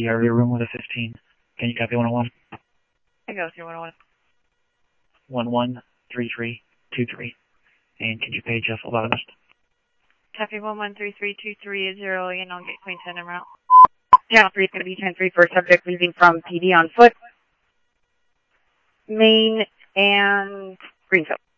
the area room with a 15. Can you copy 101? I go through 101. 113323. And can you page a phlebotomist? Copy 113323 is 0, and I'll get Queen 10 en route. Channel 3 is going to be 10-3 for a subject leaving from PD on foot, Main, and Greenfield.